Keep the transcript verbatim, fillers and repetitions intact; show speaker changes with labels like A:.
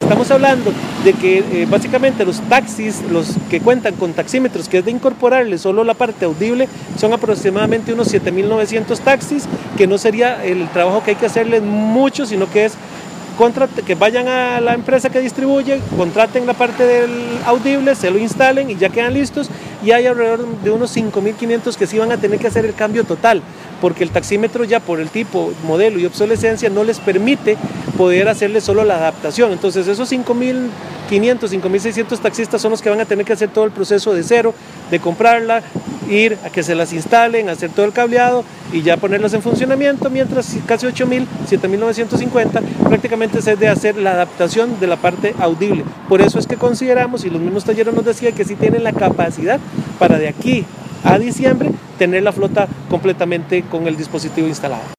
A: estamos hablando de que eh, básicamente los taxis, los que cuentan con taxímetros, que es de incorporarle solo la parte audible, son aproximadamente unos siete mil novecientos taxis, que no sería el trabajo que hay que hacerles mucho, sino que es que vayan a la empresa que distribuye, contraten la parte del audible, se lo instalen y ya quedan listos, y hay alrededor de unos cinco mil quinientos que sí van a tener que hacer el cambio total, porque el taxímetro ya por el tipo, modelo y obsolescencia no les permite poder hacerle solo la adaptación. Entonces esos cinco mil quinientos, cinco mil seiscientos taxistas son los que van a tener que hacer todo el proceso de cero, de comprarla, ir a que se las instalen, hacer todo el cableado y ya ponerlas en funcionamiento, mientras casi ocho mil, siete mil novecientos cincuenta prácticamente es de hacer la adaptación de la parte audible. Por eso es que consideramos, y los mismos talleres nos decían, que sí tienen la capacidad para de aquí a diciembre tener la flota completamente con el dispositivo instalado.